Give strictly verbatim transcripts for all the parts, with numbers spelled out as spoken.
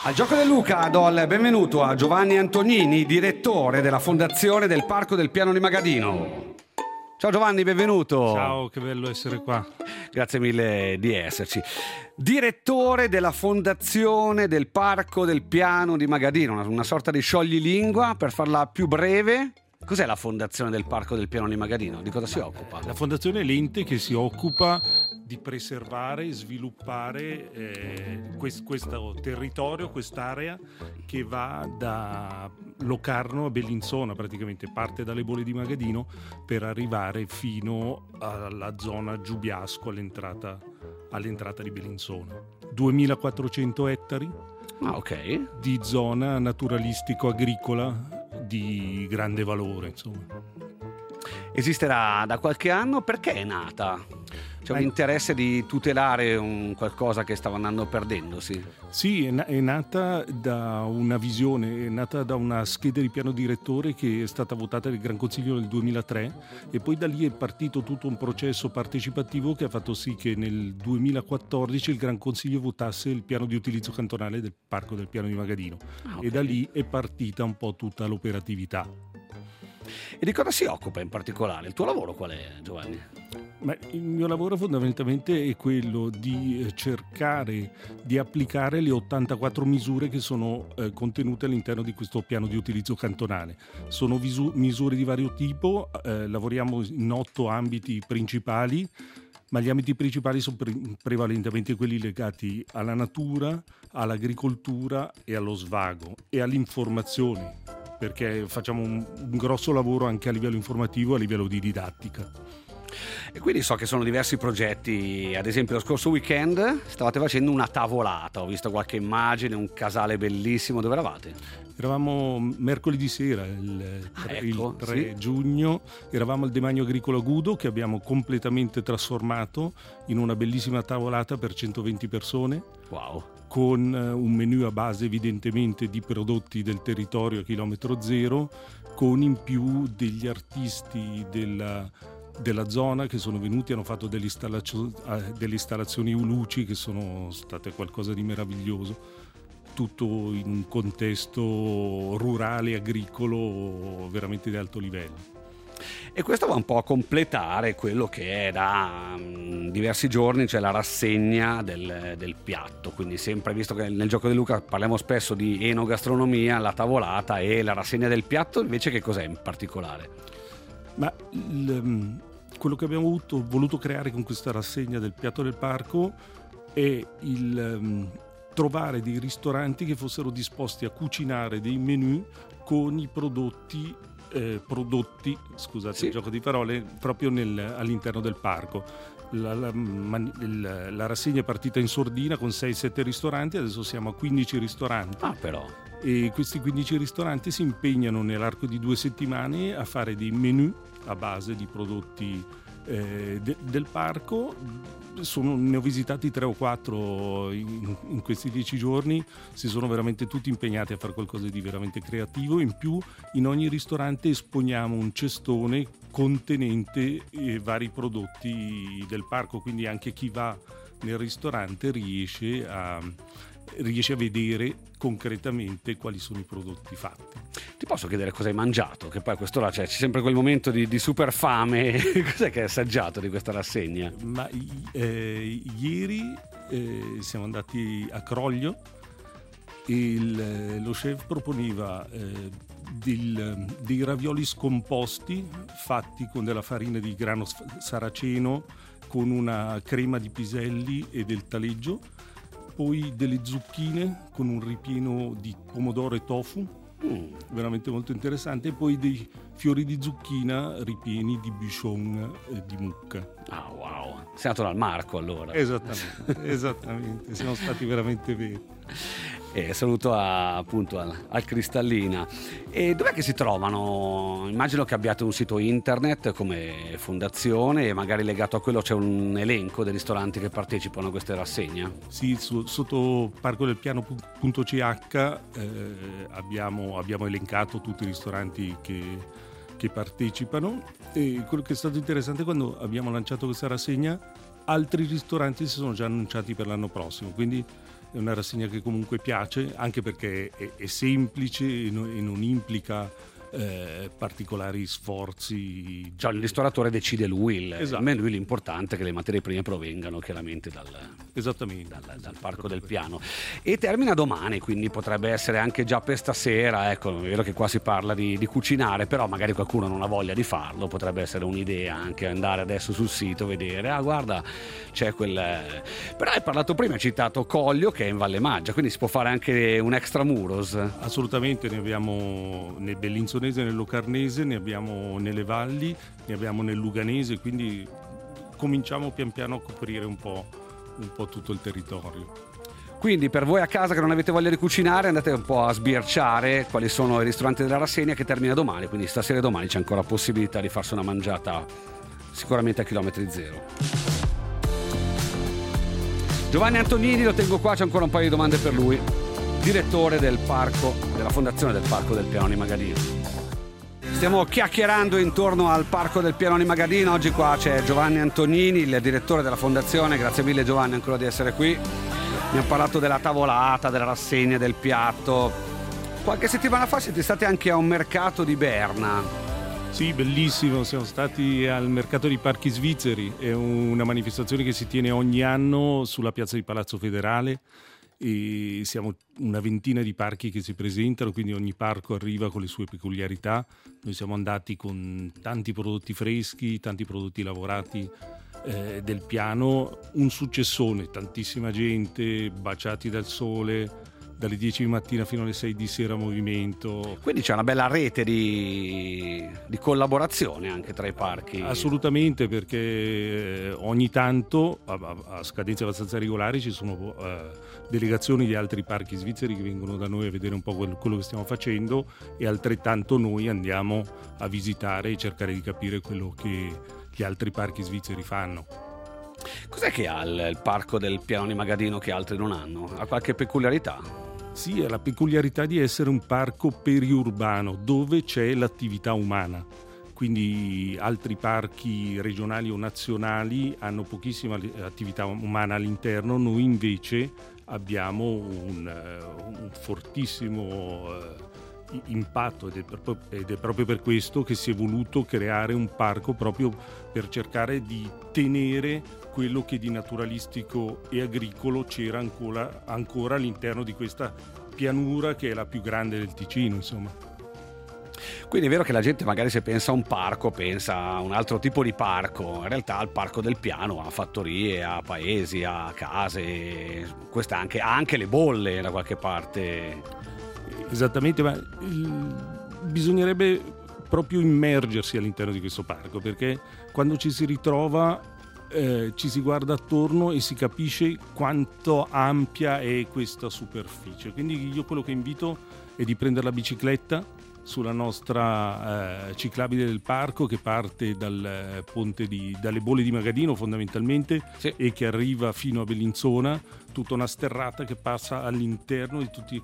Al Gioco del Luca do il benvenuto a Giovanni Antonini, direttore della Fondazione del Parco del Piano di Magadino. Ciao Giovanni, benvenuto. Ciao, che bello essere qua. Grazie mille di esserci. Direttore della Fondazione del Parco del Piano di Magadino, una, una sorta di scioglilingua, per farla più breve. Cos'è la Fondazione del Parco del Piano di Magadino? Di cosa si occupa? La Fondazione è l'ente che si occupa di preservare e sviluppare eh, quest- questo territorio, quest'area che va da Locarno a Bellinzona, praticamente parte dalle Bolle di Magadino per arrivare fino alla zona Giubiasco, all'entrata, all'entrata di Bellinzona. duemilaquattrocento ettari ah, okay. di zona naturalistico-agricola di grande valore, insomma. Esisterà da qualche anno. Perché è nata? C'è un interesse di tutelare un qualcosa che stava andando perdendosi? Sì, è, na- è nata da una visione, è nata da una scheda di piano direttore che è stata votata dal Gran Consiglio nel duemilatré, e poi da lì è partito tutto un processo partecipativo che ha fatto sì che nel duemilaquattordici il Gran Consiglio votasse il piano di utilizzo cantonale del Parco del Piano di Magadino. Ah, okay. E da lì è partita un po' tutta l'operatività. E di cosa si occupa in particolare? Il tuo lavoro qual è, Giovanni? Ma il mio lavoro fondamentalmente è quello di cercare di applicare le ottantaquattro misure che sono eh, contenute all'interno di questo piano di utilizzo cantonale. Sono visu- misure di vario tipo, eh, lavoriamo in otto ambiti principali, ma gli ambiti principali sono pre- prevalentemente quelli legati alla natura, all'agricoltura e allo svago e all'informazione, perché facciamo un, un grosso lavoro anche a livello informativo e a livello di didattica. E quindi so che sono diversi progetti. Ad esempio lo scorso weekend stavate facendo una tavolata, ho visto qualche immagine, un casale bellissimo. Dove eravate? Eravamo mercoledì sera, il, ah, ecco, il tre sì. giugno, eravamo al Demanio Agricolo Agudo, che abbiamo completamente trasformato in una bellissima tavolata per centoventi persone. Wow. Con un menù a base evidentemente di prodotti del territorio a chilometro zero, con in più degli artisti della della zona che sono venuti, hanno fatto delle, installazio- delle installazioni luci che sono state qualcosa di meraviglioso, tutto in un contesto rurale, agricolo, veramente di alto livello. E questo va un po' a completare quello che è da um, diversi giorni, cioè la rassegna del, del piatto. Quindi sempre, visto che nel Gioco di Luca parliamo spesso di enogastronomia, la tavolata e la rassegna del piatto, invece che cos'è in particolare? Ma il, quello che abbiamo voluto, voluto creare con questa rassegna del piatto del parco è il um, trovare dei ristoranti che fossero disposti a cucinare dei menù con i prodotti eh, prodotti, scusate sì. il gioco di parole, proprio nel, all'interno del parco. La, la, la, la rassegna è partita in sordina con sei sette ristoranti, adesso siamo a quindici ristoranti. Ah, però. E questi quindici ristoranti si impegnano nell'arco di due settimane a fare dei menù a base di prodotti eh, de- del parco. Sono, ne ho visitati tre o quattro in, in questi dieci giorni, si sono veramente tutti impegnati a fare qualcosa di veramente creativo. In più in ogni ristorante esponiamo un cestone contenente eh, vari prodotti del parco, quindi anche chi va nel ristorante riesce a riesce a vedere concretamente quali sono i prodotti fatti. Ti posso chiedere cosa hai mangiato? Che poi a quest'ora c'è, c'è sempre quel momento di, di super fame. Cos'è che hai assaggiato di questa rassegna? Ma eh, ieri eh, siamo andati a Croglio e il, lo chef proponeva eh, del, dei ravioli scomposti fatti con della farina di grano saraceno con una crema di piselli e del taleggio, poi delle zucchine con un ripieno di pomodoro e tofu, mm. veramente molto interessante, e poi dei fiori di zucchina ripieni di bichon e di mucca. Ah, wow, sei andato dal Marco allora. Esattamente, esattamente, siamo stati veramente veri. E saluto a, appunto al, al Cristallina. E dov'è che si trovano? Immagino che abbiate un sito internet come fondazione e magari legato a quello c'è un elenco dei ristoranti che partecipano a queste rassegne. Sì, su, sotto parcodelpiano punto c h eh, abbiamo, abbiamo elencato tutti i ristoranti che, che partecipano, e quello che è stato interessante quando abbiamo lanciato questa rassegna, altri ristoranti si sono già annunciati per l'anno prossimo, quindi è una rassegna che comunque piace, anche perché è, è semplice e non, e non implica Eh, particolari sforzi. Cioè il ristoratore decide lui, il, esatto. a me lui l'importante è che le materie prime provengano chiaramente dal, Esattamente. dal, dal Parco del Piano. E termina domani, quindi potrebbe essere anche già per stasera. Ecco, è vero che qua si parla di, di cucinare, però magari qualcuno non ha voglia di farlo, potrebbe essere un'idea anche andare adesso sul sito, vedere, ah guarda c'è quel... Però hai parlato prima, hai citato Coglio che è in Valle Maggia, quindi si può fare anche un extramuros. Assolutamente, ne abbiamo nel Bellinzonese, nel Locarnese, ne abbiamo nelle valli, ne abbiamo nel Luganese, quindi cominciamo pian piano a coprire un po', un po' tutto il territorio. Quindi per voi a casa che non avete voglia di cucinare, andate un po' a sbirciare quali sono i ristoranti della rassegna, che termina domani, quindi stasera e domani c'è ancora possibilità di farsi una mangiata sicuramente a chilometri zero. Giovanni Antonini lo tengo qua, c'è ancora un paio di domande per lui, direttore del parco, della fondazione del Parco del Piano di Magadino. Stiamo chiacchierando intorno al Parco del Piano di Magadino. Oggi qua c'è Giovanni Antonini, il direttore della fondazione. Grazie mille Giovanni ancora di essere qui. Abbiamo parlato della tavolata, della rassegna, del piatto. Qualche settimana fa siete stati anche a un mercato di Berna. Sì, bellissimo, siamo stati al mercato dei parchi svizzeri, è una manifestazione che si tiene ogni anno sulla piazza di Palazzo Federale. E siamo una ventina di parchi che si presentano, quindi ogni parco arriva con le sue peculiarità. Noi siamo andati con tanti prodotti freschi, tanti prodotti lavorati eh, del piano, un successone, tantissima gente, baciati dal sole, dalle dieci di mattina fino alle sei di sera movimento. Quindi c'è una bella rete di, di collaborazione anche tra i parchi. Assolutamente, perché ogni tanto a, a scadenze abbastanza regolari ci sono uh, delegazioni di altri parchi svizzeri che vengono da noi a vedere un po' quello, quello che stiamo facendo, e altrettanto noi andiamo a visitare e cercare di capire quello che gli altri parchi svizzeri fanno. Cos'è che ha il, il Parco del Piano di Magadino che altri non hanno? Ha qualche peculiarità? Sì, ha la peculiarità di essere un parco periurbano dove c'è l'attività umana. Quindi altri parchi regionali o nazionali hanno pochissima attività umana all'interno, noi invece abbiamo un, un fortissimo uh, impatto ed è, proprio, ed è proprio per questo che si è voluto creare un parco proprio per cercare di tenere quello che di naturalistico e agricolo c'era ancora, ancora all'interno di questa pianura che è la più grande del Ticino, insomma. Quindi è vero che la gente magari se pensa a un parco pensa a un altro tipo di parco, in realtà il Parco del Piano ha fattorie, ha paesi, ha case, questa anche, ha anche le bolle da qualche parte. Esattamente, ma il, bisognerebbe proprio immergersi all'interno di questo parco, perché quando ci si ritrova eh, ci si guarda attorno e si capisce quanto ampia è questa superficie. Quindi io quello che invito è di prendere la bicicletta sulla nostra eh, ciclabile del parco che parte dal eh, ponte di, dalle bolle di Magadino fondamentalmente, sì, e che arriva fino a Bellinzona, tutta una sterrata che passa all'interno di tutte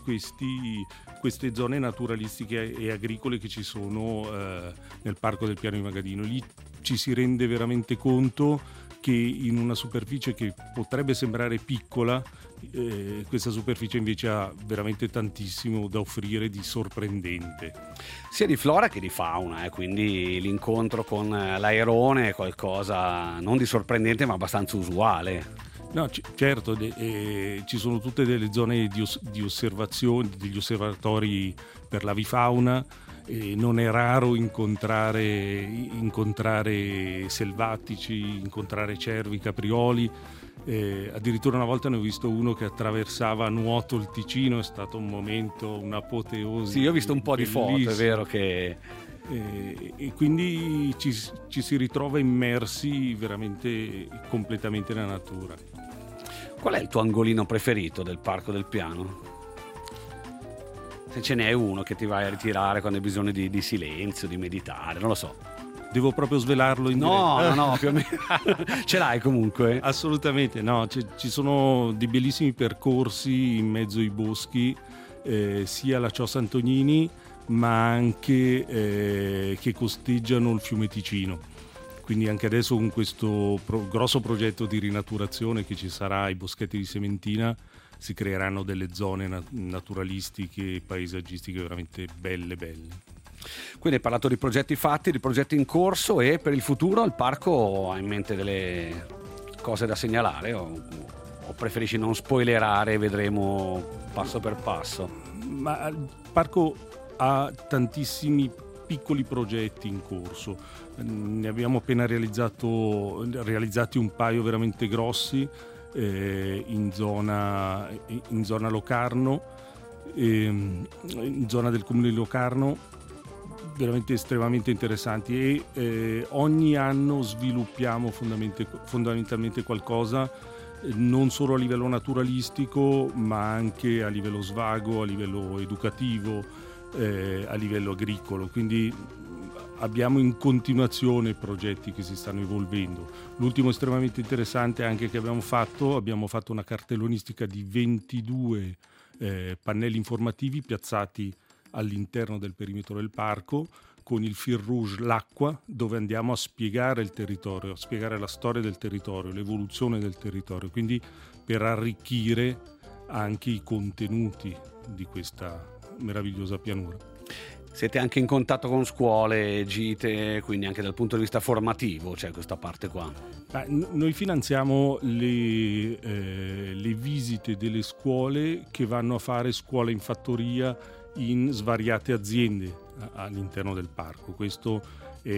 queste zone naturalistiche e agricole che ci sono eh, nel Parco del Piano di Magadino. Lì ci si rende veramente conto che in una superficie che potrebbe sembrare piccola, eh, questa superficie invece ha veramente tantissimo da offrire di sorprendente. Sia di flora che di fauna, eh, quindi l'incontro con l'airone è qualcosa non di sorprendente ma abbastanza usuale. No, c- certo, de- eh, ci sono tutte delle zone di, os- di osservazione, degli osservatori per l'avifauna. E non è raro incontrare, incontrare selvatici, incontrare cervi, caprioli. Eh, addirittura una volta ne ho visto uno che attraversava a nuoto il Ticino, è stato un momento, un'apoteosi. Sì, io ho visto un po' bellissimo. Di foto, è vero che... Eh, e quindi ci, ci si ritrova immersi veramente completamente nella natura. Qual è il tuo angolino preferito del Parco del Piano? Se ce n'è uno che ti vai a ritirare quando hai bisogno di, di silenzio, di meditare, non lo so. Devo proprio svelarlo in no, diretta? No, no, più o meno. Ce l'hai comunque? Assolutamente, no. C- ci sono dei bellissimi percorsi in mezzo ai boschi, eh, sia alla Cios Antonini, ma anche eh, che costeggiano il fiume Ticino. Quindi anche adesso con questo pro- grosso progetto di rinaturazione che ci sarà ai boschetti di Sementina, si creeranno delle zone nat- naturalistiche e paesaggistiche veramente belle belle. Quindi hai parlato di progetti fatti, di progetti in corso, e per il futuro il parco ha in mente delle cose da segnalare o, o preferisci non spoilerare e vedremo passo per passo? Ma il parco ha tantissimi piccoli progetti in corso, ne abbiamo appena realizzato realizzati un paio veramente grossi eh, in zona in zona Locarno, eh, in zona del comune di Locarno, veramente estremamente interessanti, e eh, ogni anno sviluppiamo fondamentalmente, fondamentalmente qualcosa, eh, non solo a livello naturalistico ma anche a livello svago, a livello educativo, eh, a livello agricolo, quindi abbiamo in continuazione progetti che si stanno evolvendo. L'ultimo estremamente interessante anche che abbiamo fatto, abbiamo fatto una cartellonistica di ventidue eh, pannelli informativi piazzati all'interno del perimetro del parco, con il fil rouge l'acqua, dove andiamo a spiegare il territorio, a spiegare la storia del territorio, l'evoluzione del territorio, quindi per arricchire anche i contenuti di questa meravigliosa pianura. Siete anche in contatto con scuole, gite, quindi anche dal punto di vista formativo c'è questa parte qua? Ah, n- noi finanziamo le, eh, le visite delle scuole che vanno a fare scuola in fattoria in svariate aziende all'interno del parco. Questo è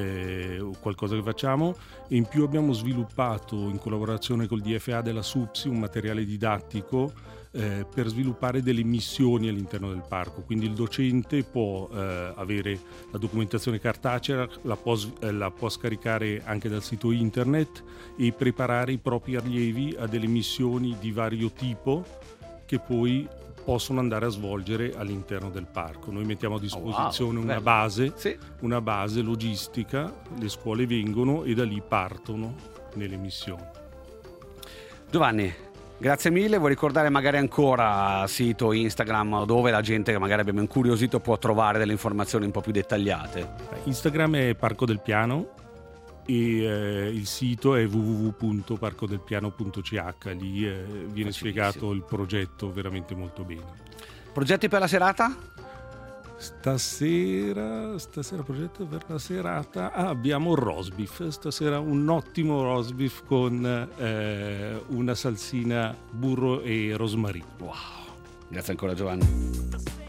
eh, qualcosa che facciamo, e in più abbiamo sviluppato in collaborazione col D F A della SUPSI un materiale didattico eh, per sviluppare delle missioni all'interno del parco, quindi il docente può eh, avere la documentazione cartacea, la può, eh, la può scaricare anche dal sito internet e preparare i propri allievi a delle missioni di vario tipo che poi possono andare a svolgere all'interno del parco. Noi mettiamo a disposizione oh, wow, una base, sì. una base logistica, le scuole vengono e da lì partono nelle missioni. Giovanni, grazie mille. Vuoi ricordare magari ancora sito, Instagram, dove la gente che magari abbiamo incuriosito può trovare delle informazioni un po' più dettagliate? Instagram è Parco del Piano e eh, il sito è w w w punto parco del piano punto c h. Lì eh, viene spiegato il progetto veramente molto bene. Progetti per la serata? Stasera, stasera progetto per la serata, ah, abbiamo il roast beef, stasera un ottimo roast beef con eh, una salsina burro e rosmarino. Wow, grazie ancora Giovanni.